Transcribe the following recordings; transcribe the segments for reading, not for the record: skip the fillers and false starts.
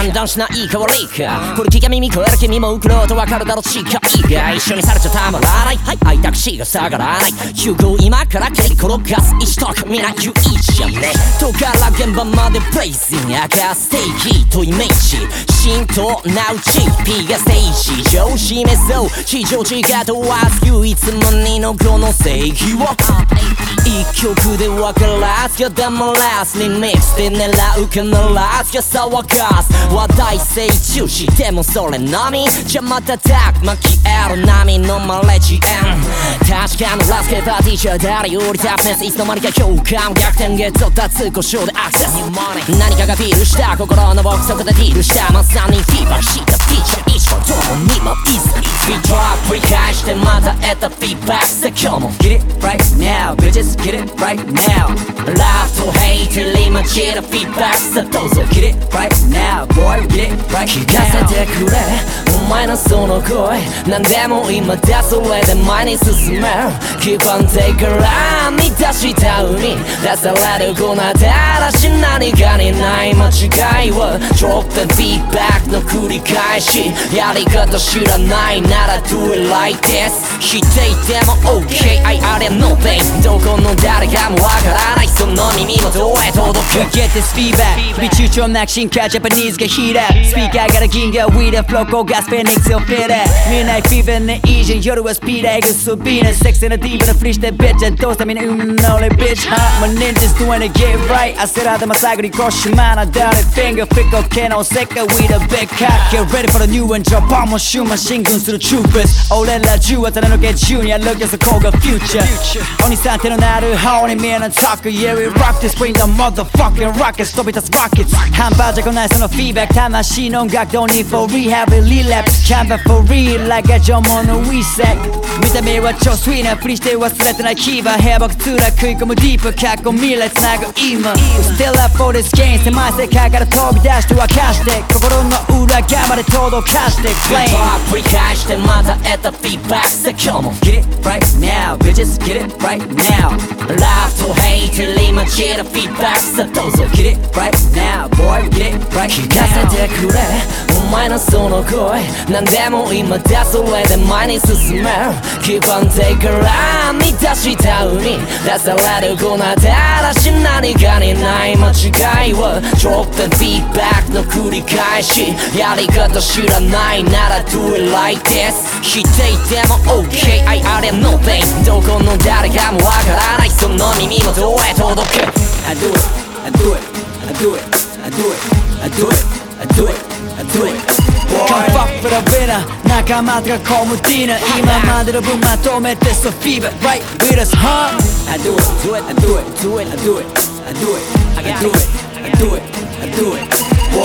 判断しない変わりかこれ聞きゃ耳食える君もウクロとわかるだろ違いが一緒にされちゃたまらないはいタクシーが下がらない集合今から蹴り転がす一徳皆言ういいじゃんねとから現場までブレイジング赤ステーキとイメージ浸透なうち P がステージ上示そう非常時が問わず唯一無二のこの正義を一曲で分からずや黙らずリミックスで狙う必ずや騒がす話題性重視でもそれのみじゃまたたく巻き得る波のマレジエン確かのラスケパーティーじゃ誰よりタフネスいつの間にか評価逆転ゲット脱故障でアクセス何かがフィールした心の奥底でフィールしたまさにフィーバーしたフィーチャー一緒ともにもイズリートラック繰り返してまた得たフィーバックさ今日も Get it right now bitches get it right now Love to hate 入り混じるフィーバックさどうぞ Get it right now boy get it right now 聞かせてくれお前のその声何でも今だそれで前に進める基本手から見出した海出される粉だらし何かにない間違いを Drop and feedback の繰り返しやり方知らないなら Do it like this 否定でも OK I are no pain どこの誰かもわからないその耳元へ届く Get this feedback 微中調な進化ジャパニーズがヒーラースピーカーから銀河 We the flow こがスペニックスをフィーダー見えないフィーバーねいいじゃん夜はスピーダーエグスビーナセクシーなディーバーなふりしてビッチどうしたみんなの俺ビッチ My ninjas doing it get right 焦らでま最後にこしまな誰 Finger flick OK の世界 We the big cat Get ready for the new one ジャパンも週末進軍する Troopers 俺ら10は種のけジュニア Look at そこが Future 鬼さん手のなる方に見えないタック Yeah we rock this bring the motherfucking rockets 飛び立つ rockets 半端じゃこないそのフィーバック魂の音楽don't need for rehab relapse Can't be for real like a 縄文の reset 見た目は超 sweet なふりして忘れてないキーバー平僕つら食い込むディープ過去未来つなぐ今 Still up for this game 狭い世界から飛び出して沸かして心の裏側まで届かして Flame 繰り返してまた得たフィーバックさ今日も Get it right now bitches get it right now Love to hate 入り混じるフィーバックさどうぞ Get it right now boy get it right 聞かせてくれお前のその声何でも今だそれで前に進める基本手から見出した海出される粉だらし何かにない間違いを Drop and feedback の繰り返しやり方知らないなら Do it like this 否定でも OK I are no pain どこの誰かもわからないその耳元へ届く I do it I do it I do it I do it I do it I do it I do it Come fuck for the winner 仲間とかコムディーナ今までの分まとめて So fever right with us huh I do it do it I do it do it I do it I do it I do it I do it I do it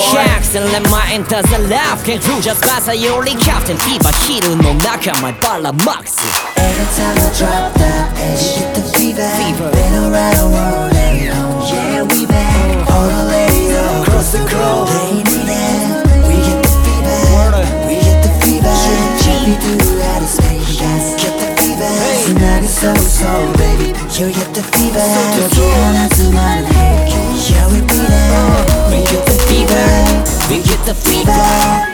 100戦連前に出さラフケンフージャスパサよりキャプテンフィーバーヒルの仲間バラマックス Every time I drop that edge you get the fever Been around the world and you know yeah we back All the ladies across the globe they need that We get the fever We get the fever We do out of space Yes get the fever tonight is so baby You get the fever 여기 하나 둘만 해 Yeah we be there We get the fever We get the fever